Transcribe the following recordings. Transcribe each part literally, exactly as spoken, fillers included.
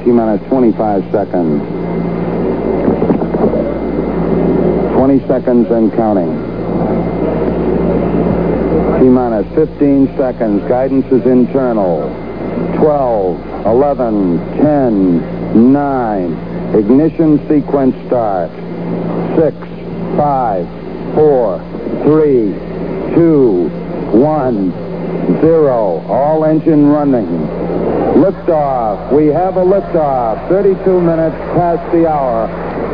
T-minus twenty-five seconds. twenty seconds and counting. T-minus fifteen seconds. Guidance is internal. twelve, eleven, ten, nine. Ignition sequence start. six, five, four, three, two, one, zero. All engine running. Liftoff. We have a liftoff. thirty-two minutes past the hour.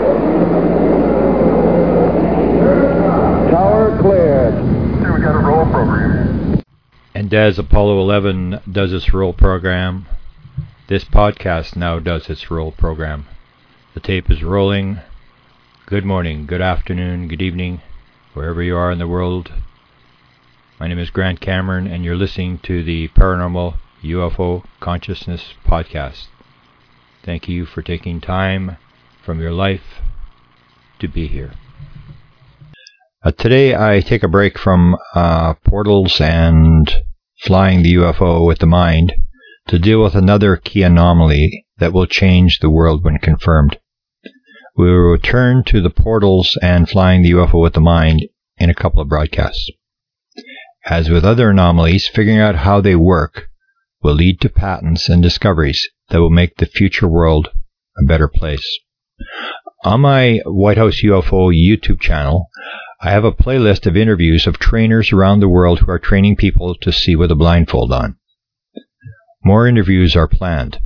Tower cleared. Okay, we got a roll program. And as Apollo eleven does its roll program, this podcast now does its roll program. The tape is rolling. Good morning, good afternoon, good evening, wherever you are in the world. My name is Grant Cameron, and you're listening to the Paranormal U F O Consciousness Podcast. Thank you for taking time from your life to be here. Uh, today I take a break from uh, portals and flying the U F O with the mind to deal with another key anomaly that will change the world when confirmed. We will return to the portals and flying the U F O with the mind in a couple of broadcasts. As with other anomalies, figuring out how they work will lead to patents and discoveries that will make the future world a better place. On my White House U F O YouTube channel, I have a playlist of interviews of trainers around the world who are training people to see with a blindfold on. More interviews are planned.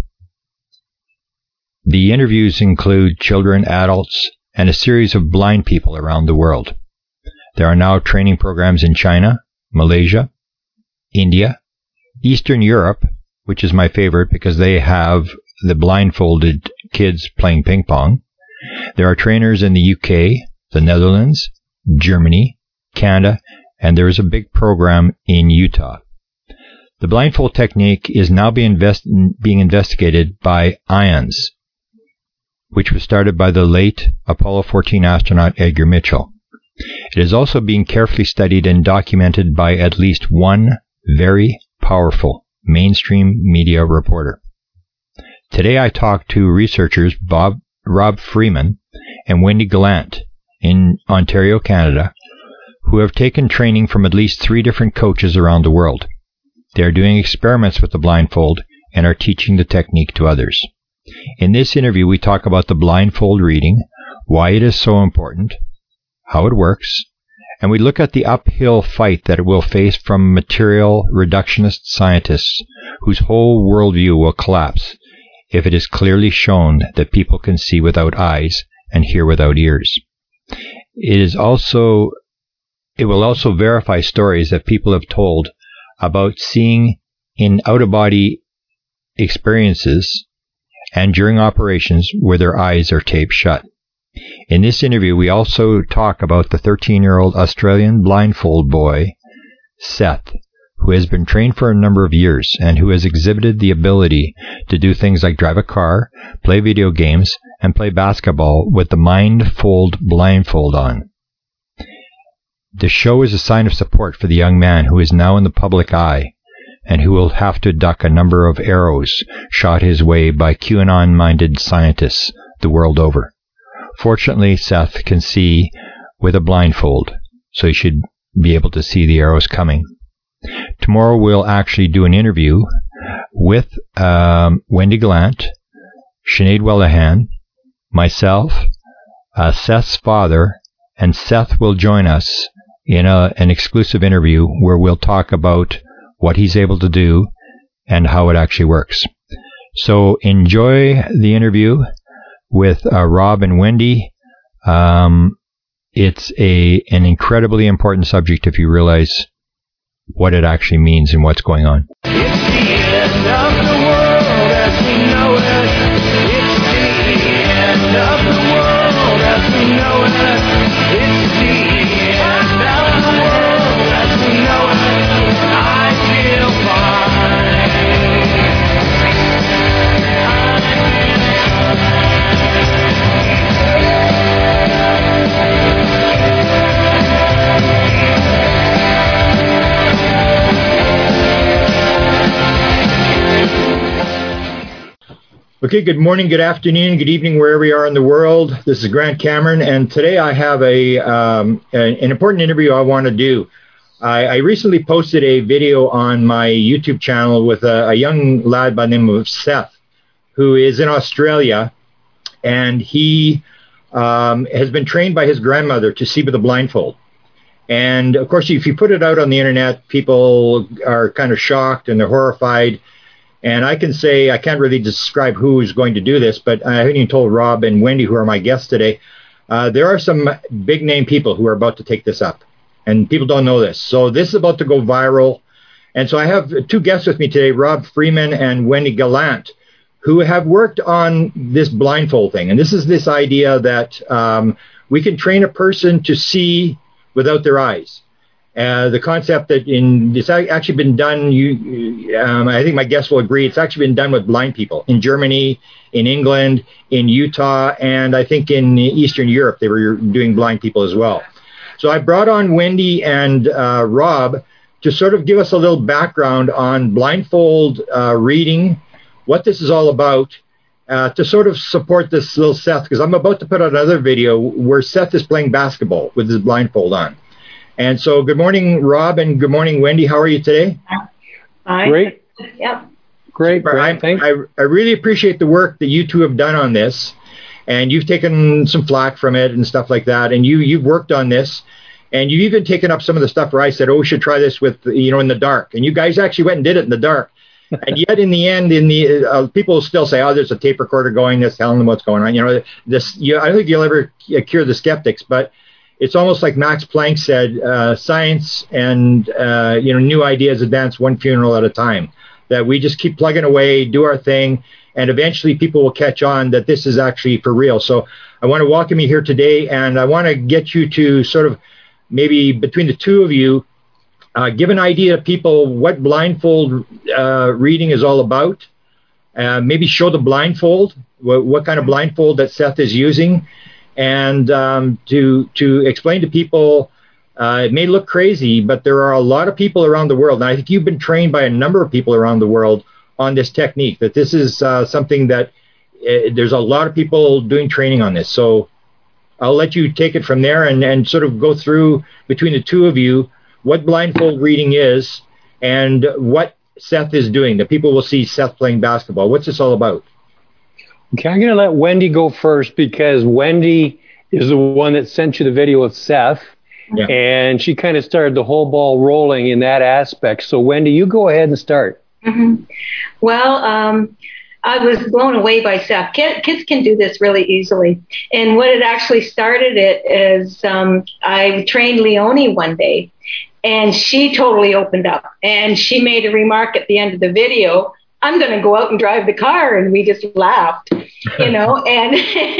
The interviews include children, adults, and a series of blind people around the world. There are now training programs in China, Malaysia, India, Eastern Europe, which is my favorite because they have the blindfolded kids playing ping pong. There are trainers in the U K, the Netherlands, Germany, Canada, and there is a big program in Utah. The blindfold technique is now being, invest- being investigated by IONS, which was started by the late Apollo fourteen astronaut Edgar Mitchell. It is also being carefully studied and documented by at least one very powerful mainstream media reporter. Today I talked to researchers Bob, Rob Freeman and Wendy Gallant in Ontario, Canada, who have taken training from at least three different coaches around the world. They are doing experiments with the blindfold and are teaching the technique to others. In this interview, we talk about the blindfold reading, why it is so important, how it works, and we look at the uphill fight that it will face from material reductionist scientists whose whole worldview will collapse if it is clearly shown that people can see without eyes and hear without ears. It is also, it will also verify stories that people have told about seeing in out-of-body experiences and during operations where their eyes are taped shut. In this interview, we also talk about the thirteen-year-old Australian blindfold boy, Seth, who has been trained for a number of years and who has exhibited the ability to do things like drive a car, play video games, and play basketball with the Mindfold blindfold on. The show is a sign of support for the young man who is now in the public eye and who will have to duck a number of arrows shot his way by QAnon-minded scientists the world over. Fortunately, Seth can see with a blindfold, so he should be able to see the arrows coming. Tomorrow we'll actually do an interview with um, Wendy Gallant, Sinead Wellahan, myself, uh, Seth's father, and Seth will join us in a, an exclusive interview where we'll talk about what he's able to do and how it actually works. So enjoy the interview with uh, Rob and Wendy. Um, it's a an incredibly important subject if you realize what it actually means and what's going on. It's the end of the world as we know it. It's the end of the world as we know it. It's the end of the world as we know it. I feel fine. I feel fine. Okay, good morning, good afternoon, good evening, wherever you are in the world. This is Grant Cameron, and today I have a um, an important interview I want to do. I, I recently posted a video on my YouTube channel with a, a young lad by the name of Seth, who is in Australia, and he um, has been trained by his grandmother to see with a blindfold. And of course, if you put it out on the internet, people are kind of shocked and they're horrified. And I can say, I can't really describe who is going to do this, but I haven't even told Rob and Wendy, who are my guests today. Uh, there are some big name people who are about to take this up. And people don't know this. So this is about to go viral. And so I have two guests with me today, Rob Freeman and Wendy Gallant, who have worked on this blindfold thing. And this is this idea that um, we can train a person to see without their eyes. Uh, the concept that in it's actually been done, you, um, I think my guests will agree, it's actually been done with blind people in Germany, in England, in Utah, and I think in Eastern Europe they were doing blind people as well. So I brought on Wendy and uh, Rob to sort of give us a little background on blindfold uh, reading, what this is all about, uh, to sort of support this little Seth, because I'm about to put out another video where Seth is playing basketball with his blindfold on. And so, good morning, Rob, and good morning, Wendy. How are you today? Hi. Great. Yep. Great, I, thanks. I, I really appreciate the work that you two have done on this, and you've taken some flack from it and stuff like that, and you, you've worked on this, and you've even taken up some of the stuff where I said, oh, we should try this with, you know, in the dark, and you guys actually went and did it in the dark. And yet, in the end, in the uh, people still say, "Oh, there's a tape recorder going. That's telling them what's going on." You know, this. You, I don't think you'll ever cure the skeptics, but it's almost like Max Planck said: uh, science and uh, you know, new ideas advance one funeral at a time. That we just keep plugging away, do our thing, and eventually people will catch on that this is actually for real. So I want to welcome you here today, and I want to get you to sort of maybe between the two of you. Uh, give an idea to people what blindfold uh, reading is all about. Uh, maybe show the blindfold, what, what kind of blindfold that Seth is using, and um, to to explain to people. Uh, it may look crazy, but there are a lot of people around the world, and I think you've been trained by a number of people around the world on this technique. That this is uh, something that uh, there's a lot of people doing training on this. So I'll let you take it from there and, and sort of go through between the two of you what blindfold reading is and what Seth is doing. The people will see Seth playing basketball. What's this all about? Okay, I'm going to let Wendy go first because Wendy is the one that sent you the video of Seth, yeah. And she kind of started the whole ball rolling in that aspect. So, Wendy, you go ahead and start. Mm-hmm. Well, um, I was blown away by Seth. Kids, kids can do this really easily. And what it actually started it is um, I trained Leonie one day. And she totally opened up, and she made a remark at the end of the video, I'm going to go out and drive the car. And we just laughed, you know, and,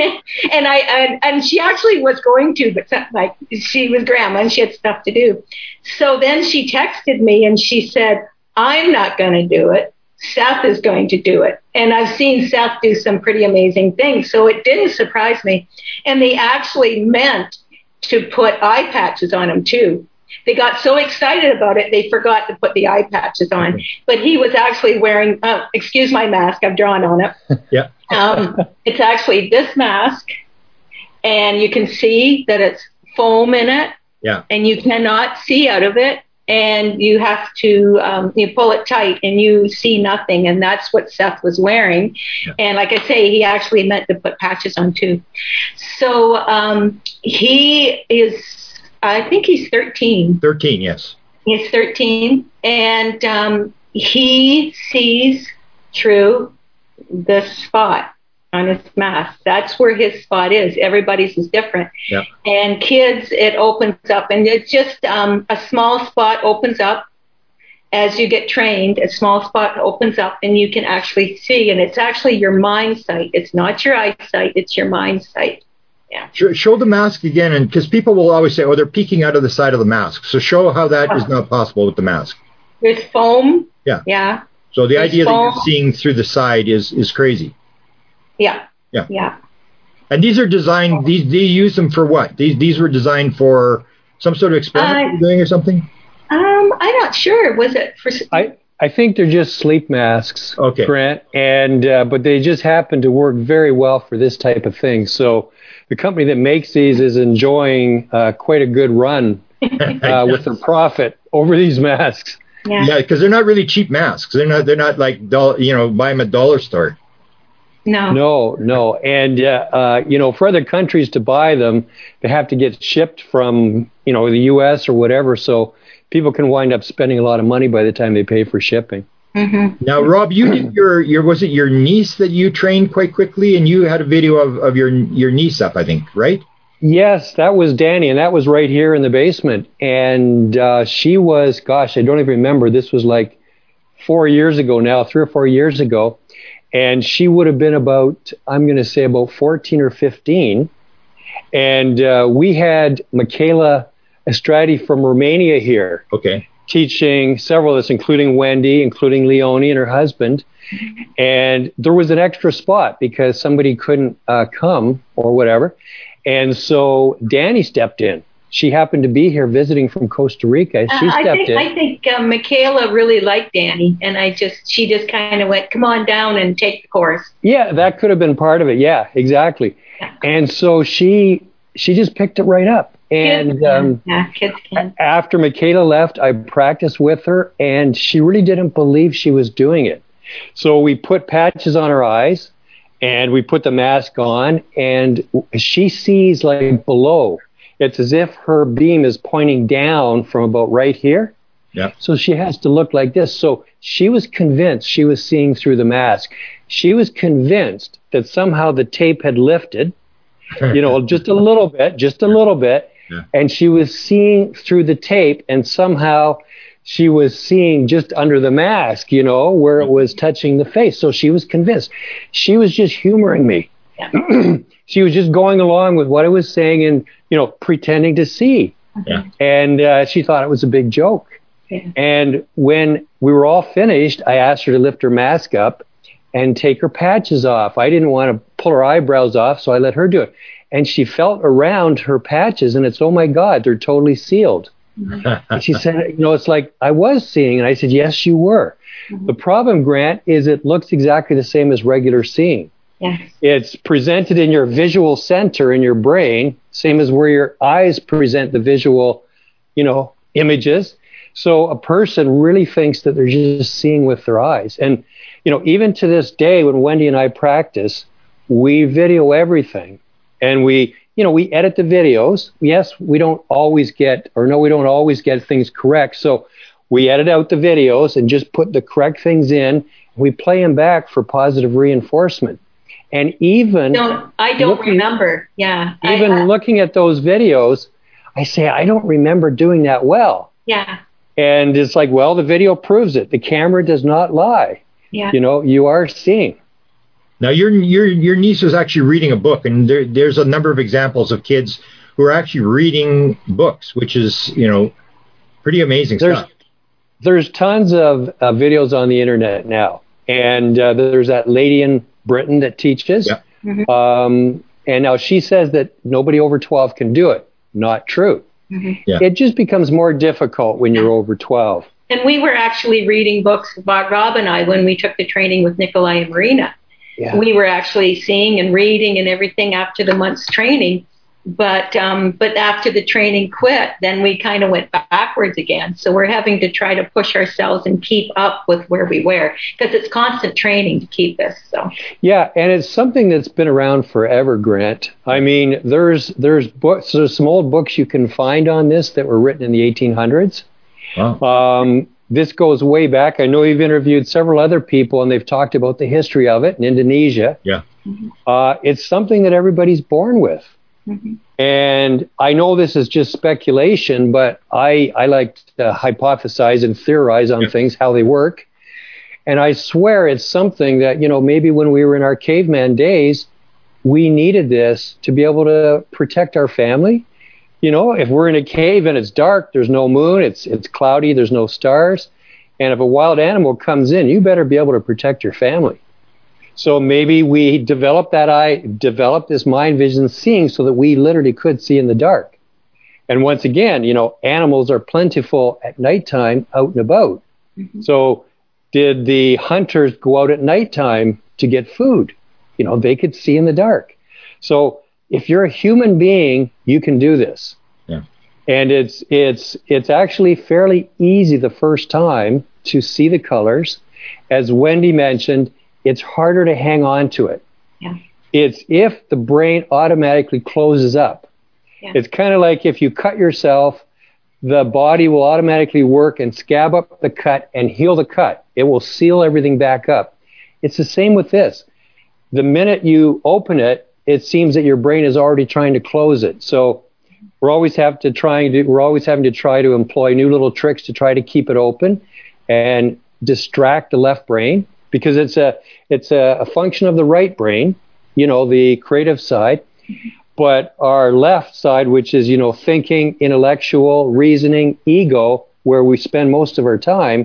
and I, and, and she actually was going to, but like she was grandma and she had stuff to do. So then she texted me and she said, I'm not going to do it. Seth is going to do it. And I've seen Seth do some pretty amazing things. So it didn't surprise me. And they actually meant to put eye patches on him too. They got so excited about it, they forgot to put the eye patches on. But he was actually wearing, uh, excuse my mask, I've drawn on it. Yeah. um, it's actually this mask, and you can see that it's foam in it. Yeah. And you cannot see out of it, and you have to, um, you pull it tight, and you see nothing, and that's what Seth was wearing. Yeah. And like I say, he actually meant to put patches on too. So um, he is... I think he's thirteen. thirteen, yes. He's thirteen, and um, he sees through the spot on his mask. That's where his spot is. Everybody's is different. Yep. And kids, it opens up, and it's just um, a small spot opens up as you get trained. A small spot opens up, and you can actually see, and it's actually your mind sight. It's not your eyesight, it's your mind sight. Yeah. Show, show the mask again, and because people will always say, oh, they're peeking out of the side of the mask. So show how that oh. is not possible with the mask. There's foam. Yeah. Yeah. So the There's idea foam. that you're seeing through the side is, is crazy. Yeah. Yeah. Yeah. And these are designed, these, they use them for what? These these were designed for some sort of experiment uh, you're doing or something? Um, I'm not sure. Was it for... I, I think they're just sleep masks, Okay. Grant, and uh, but they just happen to work very well for this type of thing. So the company that makes these is enjoying uh, quite a good run uh, with their profit over these masks. Yeah. Yeah, because they're not really cheap masks. They're not. They're not like doll, you know, buy them at dollar store. No. No, no, and uh, uh, you know, for other countries to buy them, they have to get shipped from you know the U S or whatever. So people can wind up spending a lot of money by the time they pay for shipping. Mm-hmm. Now, Rob, you did your your was it your niece that you trained quite quickly, and you had a video of, of your your niece up, I think, right? Yes, that was Danny, and that was right here in the basement. And uh, she was, gosh, I don't even remember. This was like four years ago now, three or four years ago. And she would have been about, I'm going to say about fourteen or fifteen. And uh, we had Michaela Estradi from Romania here. Okay. Teaching several of us, including Wendy, including Leonie and her husband. And there was an extra spot because somebody couldn't uh, come or whatever. And so Danny stepped in. She happened to be here visiting from Costa Rica. She Uh, I stepped think in. I think uh, Michaela really liked Danny, and I just she just kind of went, "Come on down and take the course." Yeah, that could have been part of it. Yeah, exactly. And so she she just picked it right up. And Kids um, can. Yeah, kids can. after Michaela left, I practiced with her, and she really didn't believe she was doing it. So we put patches on her eyes, and we put the mask on, and she sees like below. It's as if her beam is pointing down from about right here. Yeah. So she has to look like this. So she was convinced she was seeing through the mask. She was convinced that somehow the tape had lifted, you know, just a little bit, just a little bit. Yeah. And she was seeing through the tape, and somehow she was seeing just under the mask, you know, where it was touching the face. So she was convinced. She was just humoring me. Yeah. She was just going along with what I was saying and, you know, pretending to see. Yeah. And uh, she thought it was a big joke. Yeah. And when we were all finished, I asked her to lift her mask up and take her patches off. I didn't want to pull her eyebrows off, so I let her do it. And she felt around her patches, and it's, oh, my God, they're totally sealed. And she said, you know, it's like I was seeing. And I said, yes, you were. Mm-hmm. The problem, Grant, is it looks exactly the same as regular seeing. Yes. It's presented in your visual center in your brain, same as where your eyes present the visual, you know, images. So a person really thinks that they're just seeing with their eyes. And, you know, even to this day, when Wendy and I practice, we video everything. And we, you know, we edit the videos. Yes, we don't always get, or no, we don't always get things correct. So we edit out the videos and just put the correct things in. We play them back for positive reinforcement. And even Don't I don't looking, remember. Yeah. Even I, uh, looking at those videos, I say, I don't remember doing that well. Yeah. And it's like, well, the video proves it. The camera does not lie. Yeah. You know, you are seeing. Now, your your your niece was actually reading a book, and there, there's a number of examples of kids who are actually reading books, which is, you know, pretty amazing There's, stuff. There's tons of uh, videos on the internet now. And uh, there's that lady in Britain that teaches. Yeah. Mm-hmm. Um, and now she says that nobody over twelve can do it. Not true. Mm-hmm. Yeah. It just becomes more difficult when you're over twelve. And we were actually reading books about Rob and I when we took the training with Nikolai and Marina. Yeah. We were actually seeing and reading and everything after the month's training. But um, but after the training quit, then we kind of went backwards again. So we're having to try to push ourselves and keep up with where we were, because it's constant training to keep us. So Yeah, and it's something that's been around forever, Grant. I mean, there's there's books, there's some old books you can find on this that were written in the eighteen hundreds. Wow. Um, this goes way back. I know you've interviewed several other people, and they've talked about the history of it in Indonesia. Yeah. Uh, it's something that everybody's born with. mm-hmm. And I know this is just speculation, but I, I like to hypothesize and theorize on Yeah. things, how they work. And I swear it's something that, you know, maybe when we were in our caveman days, we needed this to be able to protect our family. You know, if we're in a cave and it's dark, there's no moon, it's it's cloudy, there's no stars. And if a wild animal comes in, you better be able to protect your family. So maybe we developed that eye, developed this mind vision seeing so that we literally could see in the dark. And once again, you know, animals are plentiful at nighttime out and about. Mm-hmm. So did the hunters go out at nighttime to get food? You know, they could see in the dark. So if you're a human being, you can do this. Yeah. And it's it's it's actually fairly easy the first time to see the colors. As Wendy mentioned, it's harder to hang on to it. Yeah. It's if the brain automatically closes up. Yeah. It's kind of like if you cut yourself, the body will automatically work and scab up the cut and heal the cut. It will seal everything back up. It's the same with this. The minute you open it, it seems that your brain is already trying to close it. So we're always have to try to, we're always having to try to employ new little tricks to try to keep it open and distract the left brain, because it's a it's a, a function of the right brain, you know, the creative side. But our left side, which is, you know, thinking, intellectual, reasoning, ego, where we spend most of our time,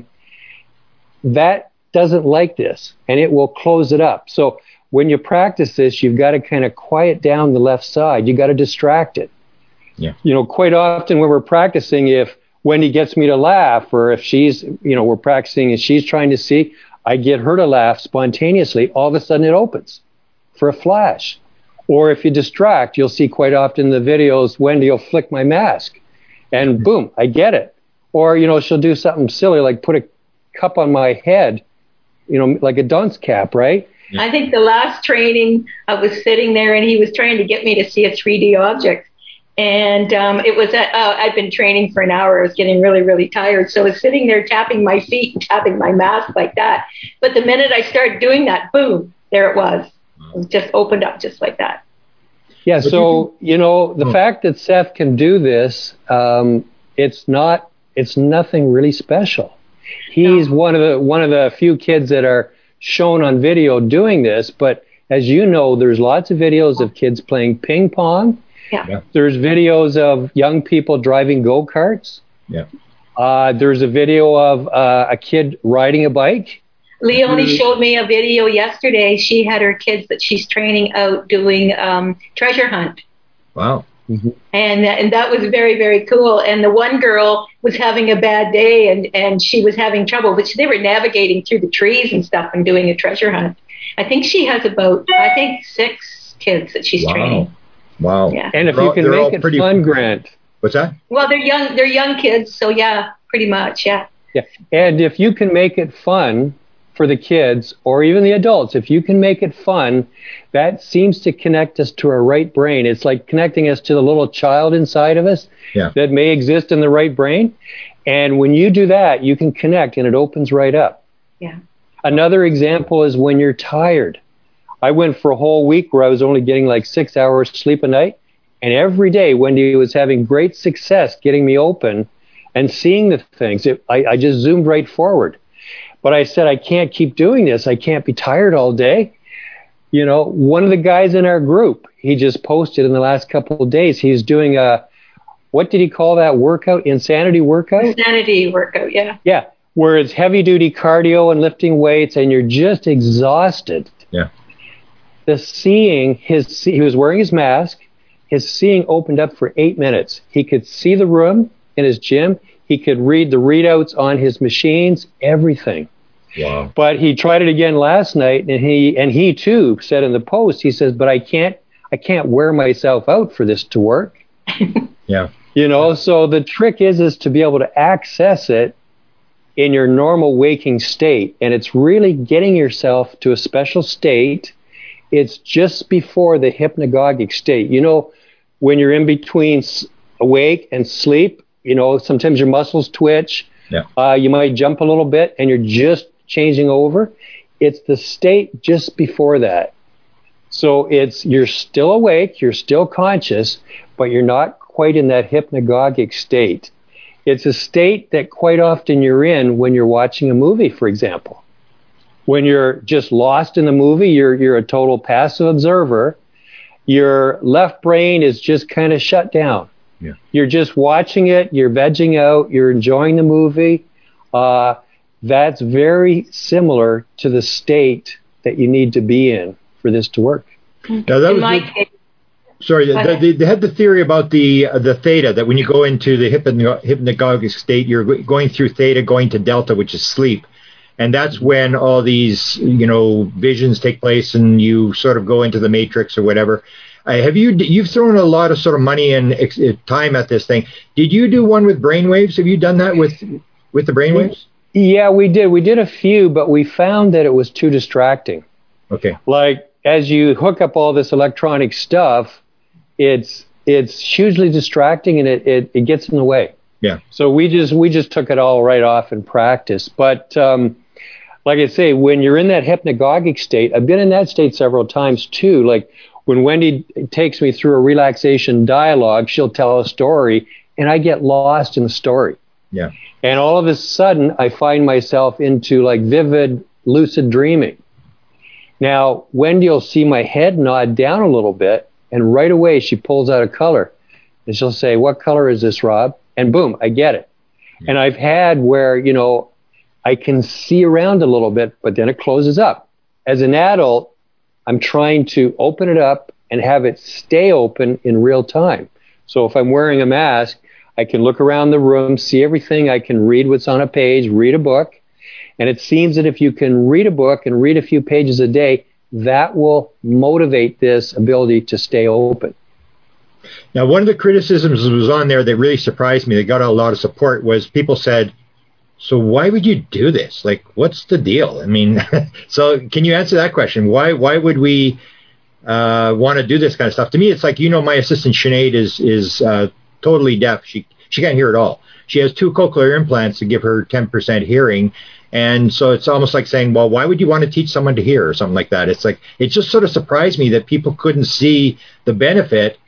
that doesn't like this, and it will close it up. So when you practice this, you've got to kind of quiet down the left side. You got to distract it. Yeah. You know, quite often when we're practicing, if Wendy gets me to laugh, or if she's, you know, we're practicing and she's trying to see, I get her to laugh spontaneously, all of a sudden it opens for a flash. Or if you distract, you'll see quite often in the videos, Wendy will flick my mask and boom, I get it. Or, you know, she'll do something silly like put a cup on my head, you know, like a dunce cap, right? Yeah. I think the last training, I was sitting there and he was trying to get me to see a three D object. And um, it was, at, uh, I'd been training for an hour. I was getting really, really tired. So I was sitting there tapping my feet and tapping my mask like that. But the minute I started doing that, boom, there it was. It just opened up just like that. Yeah, so, you know, the oh. fact that Seth can do this, um, it's not, it's nothing really special. He's no. one of the one of the few kids that are shown on video doing this, but as you know, there's lots of videos of kids playing ping pong. Yeah. yeah. There's videos of young people driving go-karts. Yeah. Uh, there's a video of uh, a kid riding a bike. Leonie showed me a video yesterday. She had her kids that she's training out doing um, treasure hunt. Wow. Mm-hmm. And, and that was very, very cool. And the one girl was having a bad day and, and she was having trouble, but they were navigating through the trees and stuff and doing a treasure hunt. I think she has about, I think, six kids that she's wow. training. Wow. Yeah. And if they're you all, can make it pretty, fun, Grant. What's that? Well, they're young, they're young kids. So yeah, pretty much. Yeah. Yeah. And if you can make it fun for the kids or even the adults, if you can make it fun, that seems to connect us to our right brain. It's like connecting us to the little child inside of us yeah. that may exist in the right brain. And when you do that, you can connect and it opens right up. Yeah. Another example is when you're tired. I went for a whole week where I was only getting like six hours sleep a night. And every day Wendy was having great success getting me open and seeing the things. It, I, I just zoomed right forward. But I said, I can't keep doing this. I can't be tired all day. You know, one of the guys in our group, he just posted in the last couple of days, he's doing a, what did he call that workout? Insanity workout? Insanity workout, yeah. Yeah, where it's heavy duty cardio and lifting weights and you're just exhausted. Yeah. The seeing, his, he was wearing his mask, his seeing opened up for eight minutes. He could see the room in his gym. He could read the readouts on his machines, everything. Wow. But he tried it again last night, and he and he too said in the post, he says, but I can't I can't wear myself out for this to work. Yeah. You know, so the trick is is to be able to access it in your normal waking state, and it's really getting yourself to a special state. It's just before the hypnagogic state. You know, when you're in between awake and sleep, you know, sometimes your muscles twitch. Yeah. Uh, you might jump a little bit, and you're just changing over. It's the state just before that. So it's you're still awake, you're still conscious, but you're not quite in that hypnagogic state. It's a state that quite often you're in when you're watching a movie, for example. When you're just lost in the movie, you're you're a total passive observer. Your left brain is just kind of shut down. Yeah. You're just watching it, you're vegging out, you're enjoying the movie. Uh, that's very similar to the state that you need to be in for this to work. Now, that in was my the, case, sorry, they, they, they had the theory about the uh, the theta, that when you go into the hypno- hypnagogic state, you're going through theta, going to delta, which is sleep. And that's when all these, you know, visions take place and you sort of go into the matrix or whatever. Uh, have you, you've thrown a lot of sort of money and ex- time at this thing. Did you do one with brainwaves? Have you done that with, with the brainwaves? Yeah, we did. We did a few, but we found that it was too distracting. Okay. Like, as you hook up all this electronic stuff, it's it's hugely distracting and it, it, it gets in the way. Yeah. So we just we just took it all right off in practice. But um, like I say, when you're in that hypnagogic state, I've been in that state several times too. Like when Wendy takes me through a relaxation dialogue, she'll tell a story and I get lost in the story. Yeah. And all of a sudden I find myself into like vivid, lucid dreaming. Now, Wendy will see my head nod down a little bit, and right away she pulls out a color. And she'll say, "What color is this, Rob?" And boom, I get it. Yeah. And I've had where, you know, I can see around a little bit, but then it closes up. As an adult, I'm trying to open it up and have it stay open in real time. So if I'm wearing a mask, I can look around the room, see everything. I can read what's on a page, read a book. And it seems that if you can read a book and read a few pages a day, that will motivate this ability to stay open. Now, one of the criticisms that was on there that really surprised me, that got a lot of support, was people said, so why would you do this? Like, what's the deal? I mean, so can you answer that question? Why why would we uh, want to do this kind of stuff? To me, it's like, you know, my assistant Sinead is is uh, totally deaf. She she can't hear at all. She has two cochlear implants to give her ten percent hearing. And so it's almost like saying, well, why would you want to teach someone to hear or something like that? It's like, it just sort of surprised me that people couldn't see the benefit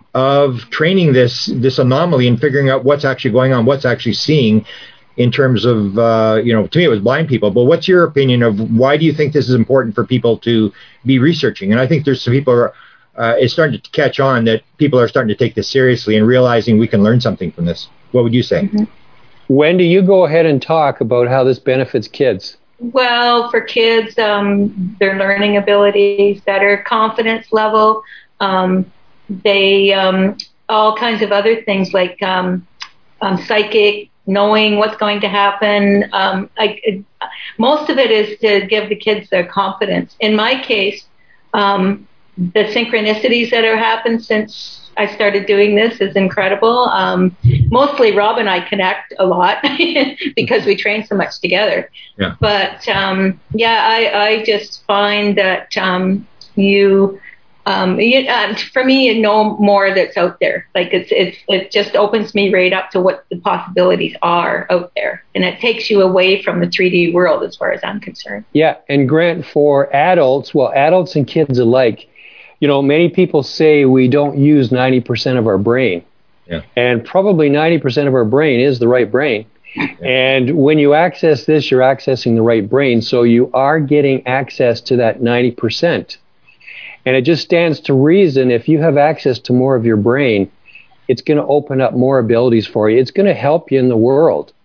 of training this this anomaly and figuring out what's actually going on, what's actually seeing in terms of, uh, you know, to me it was blind people. But what's your opinion of why do you think this is important for people to be researching? And I think there's some people, are, uh, it's starting to catch on that people are starting to take this seriously and realizing we can learn something from this. What would you say? Mm-hmm. Wendy, you go ahead and talk about how this benefits kids. Well, for kids, um, their learning abilities, better confidence level, um, they um, all kinds of other things like um, um, psychic, knowing what's going to happen. Um, I, it, most of it is to give the kids their confidence. In my case, um, the synchronicities that have happened since I started doing this is incredible. Um, mostly Rob and I connect a lot because we train so much together. Yeah. But um, yeah, I, I just find that um, you, um, you uh, for me, you know more that's out there. Like it's, it's, it just opens me right up to what the possibilities are out there. And it takes you away from the three D world as far as I'm concerned. Yeah. And Grant, for adults, well, adults and kids alike, you know, many people say we don't use ninety percent of our brain. Yeah. And probably ninety percent of our brain is the right brain. Yeah. And when you access this, you're accessing the right brain. So you are getting access to that ninety percent. And it just stands to reason if you have access to more of your brain, it's going to open up more abilities for you. It's going to help you in the world.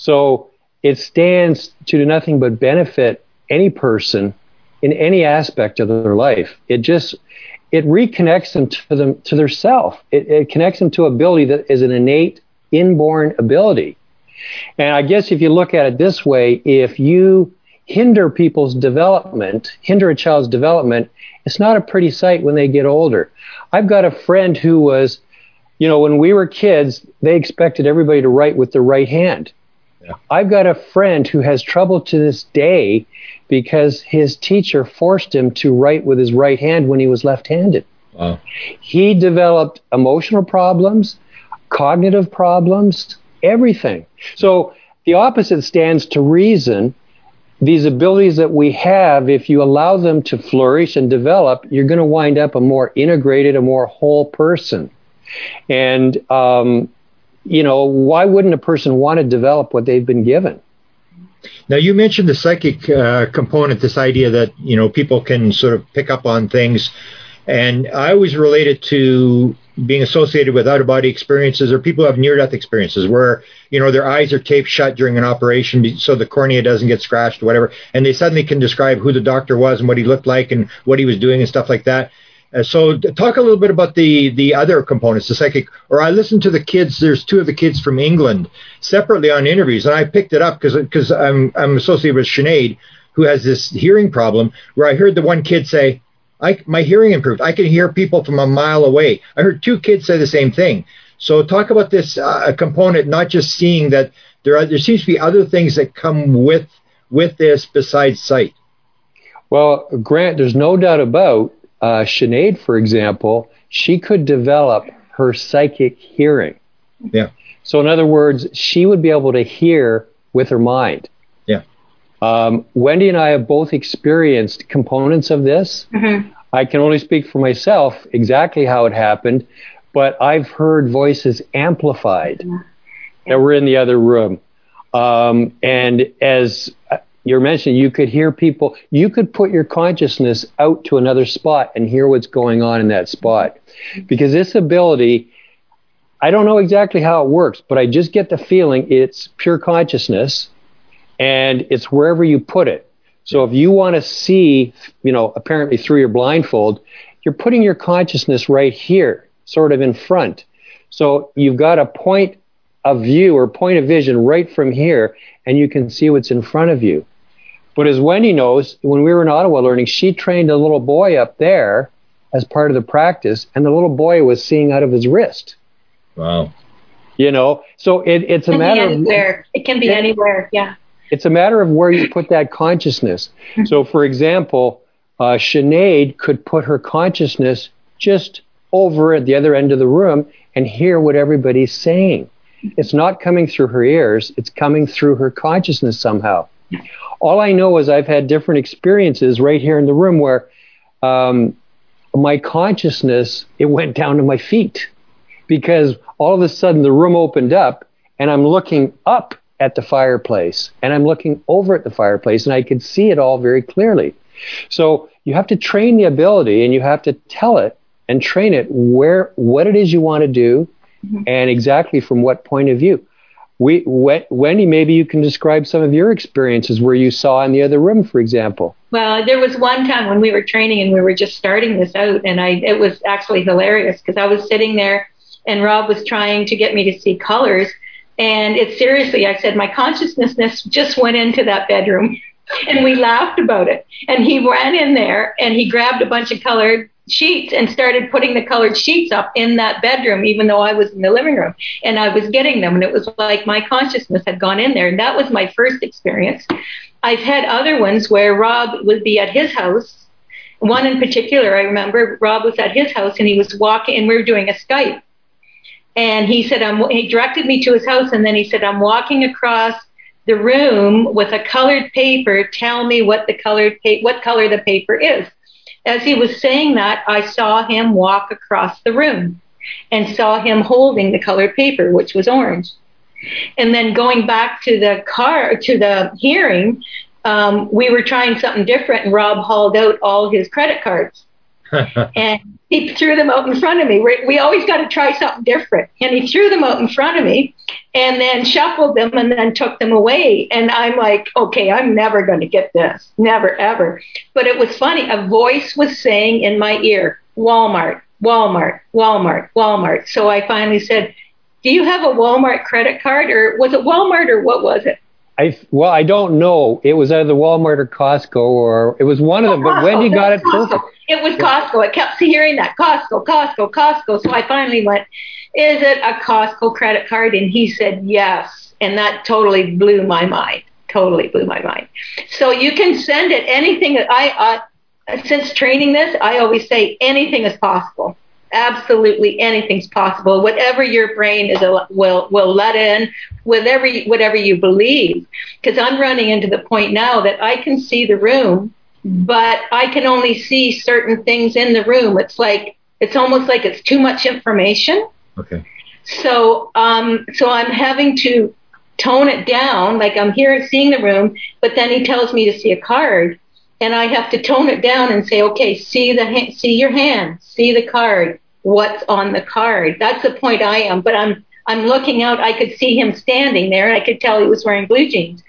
So it stands to nothing but benefit any person in any aspect of their life. It just, it reconnects them to them to their self. It, it connects them to ability that is an innate, inborn ability. And I guess if you look at it this way, if you hinder people's development, hinder a child's development, it's not a pretty sight when they get older. I've got a friend who was, you know, when we were kids, they expected everybody to write with their right hand. Yeah. I've got a friend who has trouble to this day because his teacher forced him to write with his right hand when he was left-handed. Wow. He developed emotional problems, cognitive problems, everything. So the opposite stands to reason. These abilities that we have, if you allow them to flourish and develop, you're going to wind up a more integrated, a more whole person. And, um, you know, why wouldn't a person want to develop what they've been given? Now, you mentioned the psychic uh, component, this idea that, you know, people can sort of pick up on things. And I always relate it to being associated with out-of-body experiences or people who have near-death experiences where, you know, their eyes are taped shut during an operation so the cornea doesn't get scratched or whatever. And they suddenly can describe who the doctor was and what he looked like and what he was doing and stuff like that. Uh, so t- talk a little bit about the, the other components, the psychic, or I listened to the kids, there's two of the kids from England separately on interviews, and I picked it up because because I'm, I'm associated with Sinead, who has this hearing problem, where I heard the one kid say, I, my hearing improved. I can hear people from a mile away. I heard two kids say the same thing. So talk about this uh, component, not just seeing that there are, there seems to be other things that come with with this besides sight. Well, Grant, there's no doubt about uh, Sinead, for example, she could develop her psychic hearing. Yeah. So in other words, she would be able to hear with her mind. Yeah. Um, Wendy and I have both experienced components of this. Mm-hmm. I can only speak for myself exactly how it happened, but I've heard voices amplified yeah. that were in the other room. Um, and as you're mentioning, you could hear people, you could put your consciousness out to another spot and hear what's going on in that spot. Because this ability, I don't know exactly how it works, but I just get the feeling it's pure consciousness and it's wherever you put it. So if you want to see, you know, apparently through your blindfold, you're putting your consciousness right here, sort of in front. So you've got a point of view or point of vision right from here, and you can see what's in front of you. But as Wendy knows, when we were in Ottawa learning, she trained a little boy up there as part of the practice, and the little boy was seeing out of his wrist. Wow. You know, so it, it's a it can matter be anywhere. of... It can be it, anywhere, yeah. It's a matter of where you put that consciousness. So, for example, uh, Sinead could put her consciousness just over at the other end of the room and hear what everybody's saying. It's not coming through her ears. It's coming through her consciousness somehow. All I know is I've had different experiences right here in the room where um, my consciousness, it went down to my feet because all of a sudden the room opened up and I'm looking up at the fireplace and I'm looking over at the fireplace and I could see it all very clearly. So you have to train the ability and you have to tell it and train it where what it is you want to do mm-hmm. and exactly from what point of view. We, Wendy, maybe you can describe some of your experiences where you saw in the other room, for example. Well, there was one time when we were training and we were just starting this out, and I it was actually hilarious because I was sitting there and Rob was trying to get me to see colors. And it's seriously, I said, my consciousness just went into that bedroom. And we laughed about it. And he ran in there and he grabbed a bunch of colored sheets and started putting the colored sheets up in that bedroom, even though I was in the living room. And I was getting them. And it was like my consciousness had gone in there. And that was my first experience. I've had other ones where Rob would be at his house. One in particular, I remember Rob was at his house and he was walking and we were doing a Skype. And he said, I'm, he directed me to his house. And then he said, I'm walking across the room with a colored paper. Tell me what the colored pa- what color the paper is. As he was saying that, I saw him walk across the room and saw him holding the colored paper, which was orange. And then going back to the car, to the hearing, um, we were trying something different, and Rob hauled out all his credit cards. And he threw them out in front of me. We, we always got to try something different. And he threw them out in front of me and then shuffled them and then took them away. And I'm like, okay, I'm never going to get this. Never, ever. But it was funny. A voice was saying in my ear, Walmart, Walmart, Walmart, Walmart. So I finally said, do you have a Walmart credit card? Or was it Walmart or what was it? I, well, I don't know. It was either Walmart or Costco, or it was one of them. Oh, but Costco, Wendy got it Costco. perfect. It was Costco. I kept hearing that, Costco, Costco, Costco. So I finally went, is it a Costco credit card? And he said, yes. And that totally blew my mind. Totally blew my mind. So you can send it anything. I, I since training this, I always say anything is possible. Absolutely anything's possible. Whatever your brain is will will let in, whatever whatever you believe. Because I'm running into the point now that I can see the room, but I can only see certain things in the room. It's like it's almost like it's too much information. Okay. So um so I'm having to tone it down. Like I'm here seeing the room, but then he tells me to see a card. And I have to tone it down and say, okay, see the ha- see your hand, see the card, what's on the card. That's the point I am. But I'm I'm looking out. I could see him standing there, and I could tell he was wearing blue jeans.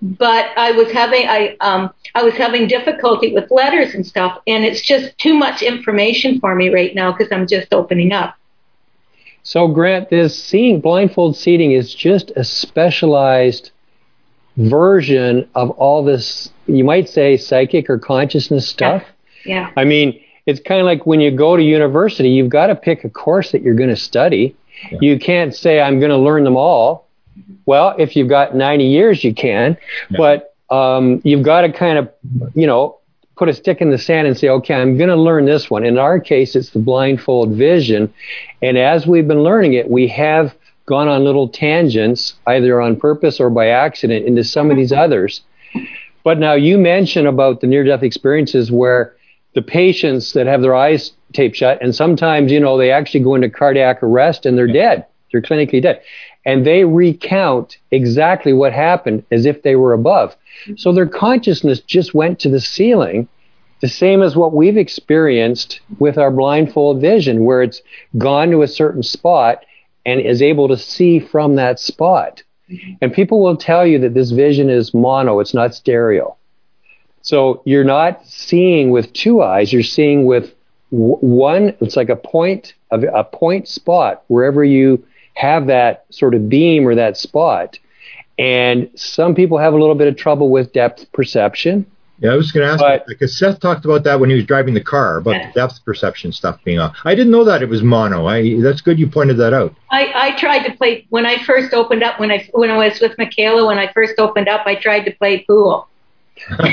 but I was having I um I was having difficulty with letters and stuff, and it's just too much information for me right now because I'm just opening up. So, Grant, this seeing blindfold seating is just a specialized version of all this, you might say, psychic or consciousness stuff. Yeah. yeah. I mean, it's kind of like when you go to university, you've got to pick a course that you're going to study. Yeah. You can't say, I'm going to learn them all. Well, if you've got ninety years, you can. Yeah. But um, you've got to kind of, you know, put a stick in the sand and say, okay, I'm going to learn this one. In our case, it's the blindfold vision. And as we've been learning it, we have gone on little tangents, either on purpose or by accident, into some of these others. But now you mentioned about the near-death experiences where the patients that have their eyes taped shut, and sometimes, you know, they actually go into cardiac arrest and they're dead. They're clinically dead. And they recount exactly what happened as if they were above. So their consciousness just went to the ceiling, the same as what we've experienced with our blindfold vision, where it's gone to a certain spot and is able to see from that spot. And people will tell you that this vision is mono, it's not stereo. So you're not seeing with two eyes, you're seeing with w- one, it's like a point, of a point spot, wherever you have that sort of beam or that spot. And some people have a little bit of trouble with depth perception. Yeah, I was going to ask, but, because Seth talked about that when he was driving the car, about yeah. the depth perception stuff being off. I didn't know that it was mono. I That's good you pointed that out. I, I tried to play, when I first opened up, when I when I was with Michaela, when I first opened up, I tried to play pool. No,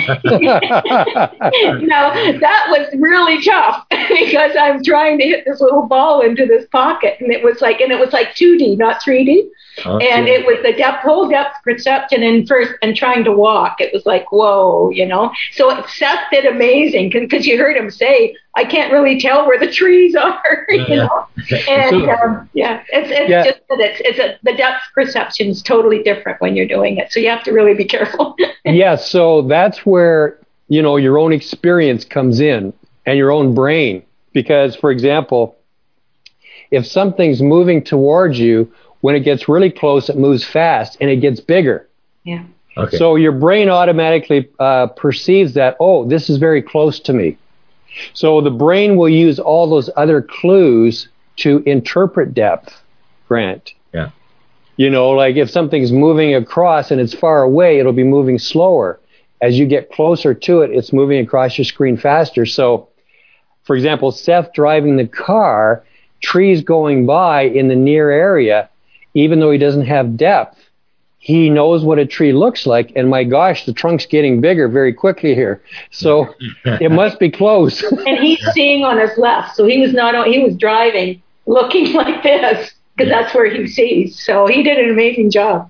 that was really tough because I'm trying to hit this little ball into this pocket, and it was like, and it was like two D, not three D. Okay. And it was the depth, whole depth perception, and first, and trying to walk, it was like, whoa, you know. So Seth did amazing because you heard him say, I can't really tell where the trees are, you yeah. know. And um, yeah, it's it's yeah. just that it's it's a, the depth perception is totally different when you're doing it, so you have to really be careful. Yeah, so that's where, you know, your own experience comes in and your own brain, because, for example, if something's moving towards you, when it gets really close, it moves fast and it gets bigger. Yeah. Okay. So your brain automatically uh, perceives that, oh, this is very close to me. So the brain will use all those other clues to interpret depth, Grant. Yeah. You know, like if something's moving across and it's far away, it'll be moving slower. As you get closer to it, it's moving across your screen faster. So, for example, Seth driving the car, trees going by in the near area, even though he doesn't have depth, he knows what a tree looks like. And my gosh, the trunk's getting bigger very quickly here. So it must be close. And he's seeing on his left. So he was not, he was driving, looking like this, because that's where he sees. So he did an amazing job.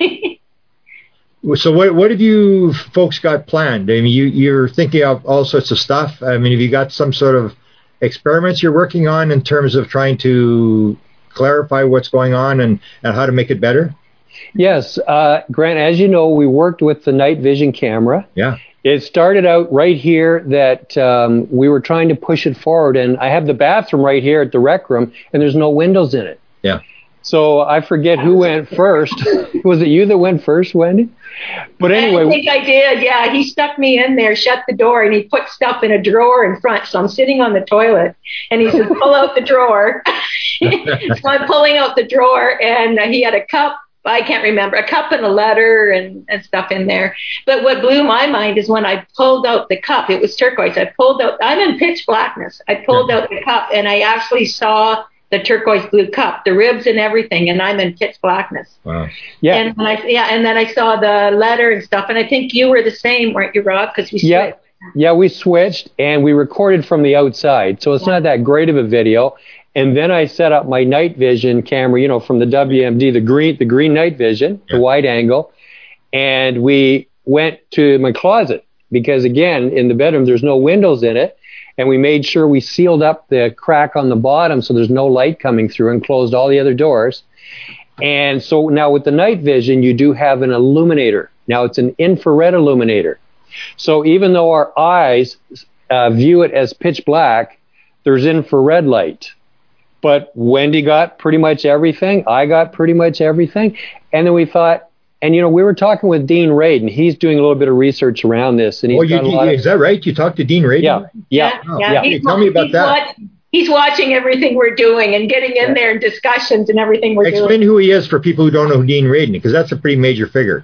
So what what have you folks got planned? I mean, you, you're thinking of all sorts of stuff. I mean, have you got some sort of experiments you're working on in terms of trying to clarify what's going on and, and how to make it better? Yes, uh, Grant, as you know, we worked with the night vision camera. Yeah. It started out right here that um, we were trying to push it forward, and I have the bathroom right here at the rec room, and there's no windows in it. Yeah. So I forget who went first. Was it you that went first, Wendy? But anyway. I think I did, yeah. He stuck me in there, shut the door, and he put stuff in a drawer in front. So I'm sitting on the toilet, and he said, pull out the drawer. So I'm pulling out the drawer, and uh, he had a cup. I can't remember, a cup and a letter and, and stuff in there. But what blew my mind is when I pulled out the cup, it was turquoise. I pulled out, I'm in pitch blackness. I pulled out the cup, and I actually saw the turquoise blue cup, the ribs and everything, and I'm in pitch blackness. Wow. Yeah. And when I, yeah, and then I saw the letter and stuff, and I think you were the same, weren't you, Rob? Because we yeah. switched. Yeah, we switched, and we recorded from the outside, so it's yeah. not that great of a video. And then I set up my night vision camera, you know, from the W M D, the green, the green night vision, yeah. the wide angle, and we went to my closet because, again, in the bedroom there's no windows in it. And we made sure we sealed up the crack on the bottom so there's no light coming through, and closed all the other doors. And so now with the night vision, you do have an illuminator. Now it's an infrared illuminator. So even though our eyes uh, view it as pitch black, there's infrared light. But Wendy got pretty much everything. I got pretty much everything. And then we thought, and you know, we were talking with Dean Radin. He's doing a little bit of research around this, and he's Oh, you, got a you, lot of, is that right? You talked to Dean Radin? yeah, yeah, Oh, yeah. yeah. He's, Tell me about he's that. Watch, he's watching everything we're doing and getting in Yeah. there in discussions and everything we're Explain doing. who he is for people who don't know Dean Radin, because that's a pretty major figure.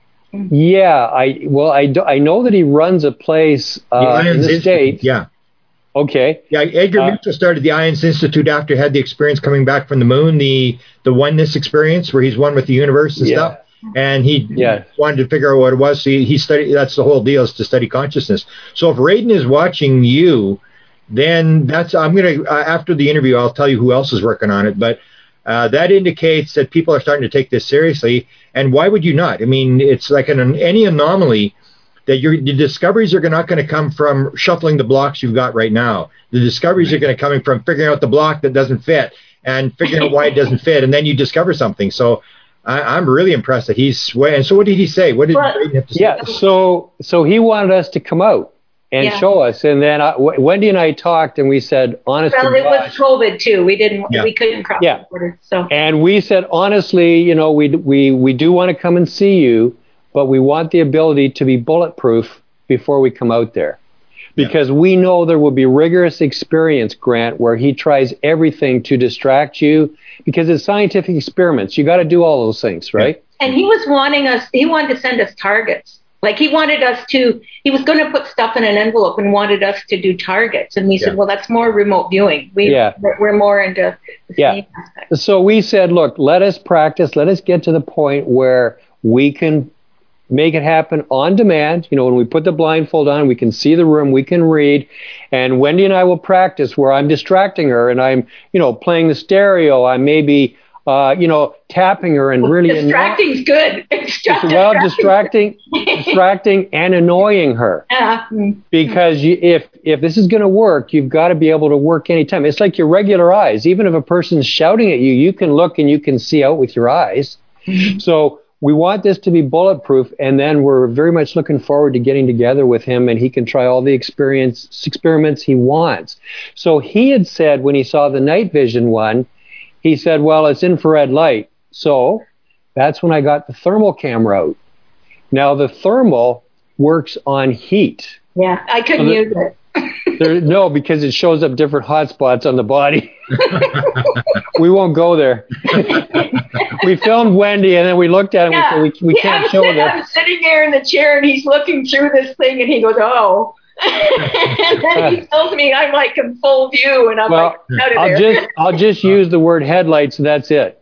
Yeah, I well, I, do, I know that he runs a place The uh, in Ions the Institute, States. Yeah. Okay. Yeah, Edgar Uh, Mitchell started the Ions Institute after he had the experience coming back from the moon, the the oneness experience where he's one with the universe and Yeah. stuff. And he Yeah. wanted to figure out what it was. So he, he studied. That's the whole deal, is to study consciousness. So if Radin is watching you, then that's. I'm gonna uh, after the interview, I'll tell you who else is working on it. But uh, that indicates that people are starting to take this seriously. And why would you not? I mean, it's like an any anomaly that your the discoveries are not going to come from shuffling the blocks you've got right now. The discoveries are going to coming from figuring out the block that doesn't fit and figuring out why it doesn't fit, and then you discover something. So I, I'm really impressed that he's. And so what did he say? What did Well, Radin have to say? Yeah. So so he wanted us to come out and Yeah. show us, and then I, W- Wendy and I talked, and we said, honest Well, to it was gosh, COVID too. We didn't. Yeah. We couldn't cross Yeah. the border. So and we said honestly, you know, we we we do want to come and see you, but we want the ability to be bulletproof before we come out there. Because we know there will be rigorous experience, Grant, where he tries everything to distract you, because it's scientific experiments. You got to do all those things, right? and he was wanting us. He wanted to send us targets. Like he wanted us to. He was going to put stuff in an envelope and wanted us to do targets. And we Yeah. said, well, that's more remote viewing. We Yeah. we're, we're more into the Yeah. same aspect. So we said, look, let us practice. Let us get to the point where we can make it happen on demand. You know, when we put the blindfold on, we can see the room, we can read. And Wendy and I will practice where I'm distracting her and I'm, you know, playing the stereo. I may be, uh, you know, tapping her and really anno- Distracting's good. Distract- well, distracting, distracting and annoying her. Yeah. Mm. Because you, if if this is going to work, you've got to be able to work anytime. It's like your regular eyes. Even if a person's shouting at you, you can look and you can see out with your eyes. So we want this to be bulletproof, and then we're very much looking forward to getting together with him, and he can try all the experience experiments he wants. So he had said when he saw the night vision one, he said, well, it's infrared light. So that's when I got the thermal camera out. Now the thermal works on heat. Yeah, I couldn't So the- use it. There, no, because it shows up different hot spots on the body. We won't go there. We filmed Wendy, and then we looked at him Yeah. and we said, we, we Yeah, can't I'm show sitting, that. I'm sitting there in the chair, and he's looking through this thing, and he goes, "Oh." And then he films me, and I'm like in full view, and I'm Well, like, out of I'll there. just I'll just use the word headlights, and that's it.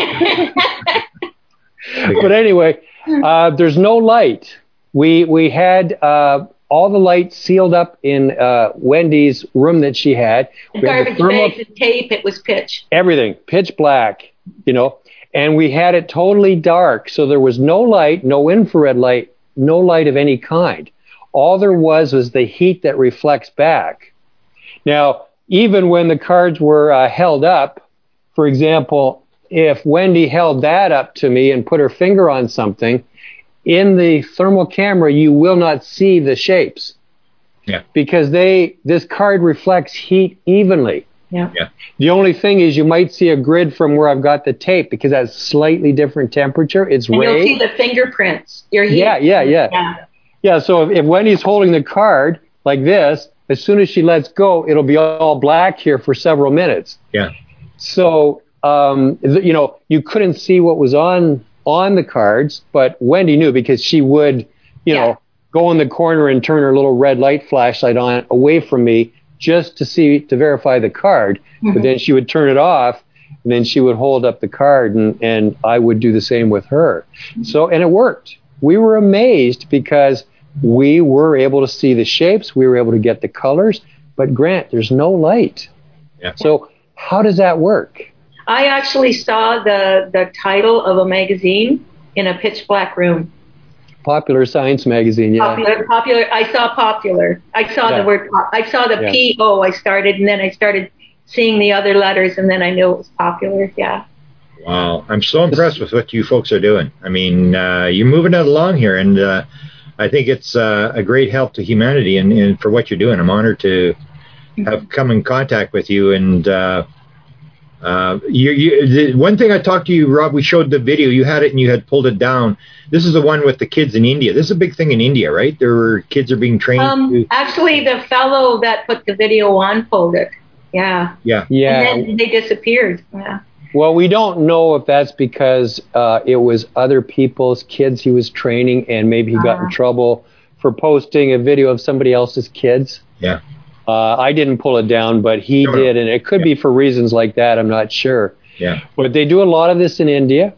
But anyway, uh, there's no light. We we had uh, all the lights sealed up in uh, Wendy's room that she had. We had the Garbage thermal- bags and tape. It was pitch. everything, pitch black, you know, and we had it totally dark. So there was no light, no infrared light, no light of any kind. All there was was the heat that reflects back. Now, even when the cards were uh, held up, for example, if Wendy held that up to me and put her finger on something, in the thermal camera, you will not see the shapes. Yeah. Because they, this card reflects heat evenly. Yeah. Yeah. The only thing is you might see a grid from where I've got the tape because that's slightly different temperature. It's And you'll see ray. the fingerprints. Your heat. Yeah, yeah, yeah. Yeah. Yeah, so if, if Wendy's holding the card like this, as soon as she lets go, it'll be all black here for several minutes. Yeah. So, um, th- you know, you couldn't see what was on on the cards, but Wendy knew because she would, you Yeah. know, go in the corner and turn her little red light flashlight on away from me just to see, to verify the card. But then she would turn it off, and then she would hold up the card, and, and I would do the same with her. So, and it worked. We were amazed because we were able to see the shapes, we were able to get the colors, but Grant, there's no light. Yeah. So how does that work? I actually saw the the title of a magazine in a pitch black room. Popular Science magazine, yeah. Popular, popular. I saw popular. I saw Yeah. the word. pop- I saw the Yeah. P O. I started, and then I started seeing the other letters, and then I knew it was popular. Yeah. Wow. I'm so impressed with what you folks are doing. I mean, uh, you're moving it along here, and uh, I think it's uh, a great help to humanity and, and for what you're doing. I'm honored to have come in contact with you, and uh, Uh, you, you, the one thing I talked to you, Rob, we showed the video. You had it and you had pulled it down. This is the one with the kids in India. This is a big thing in India, right? There were kids are being trained. Um, to... Actually, the fellow that put the video on pulled it. Yeah. Yeah. Yeah. And then they disappeared. Yeah. Well, we don't know if that's because uh, it was other people's kids he was training, and maybe he got in Uh-huh. trouble for posting a video of somebody else's kids. Yeah. Uh, I didn't pull it down, but he No, no. did, and it could be for reasons like that. I'm not sure. Yeah. But they do a lot of this in India,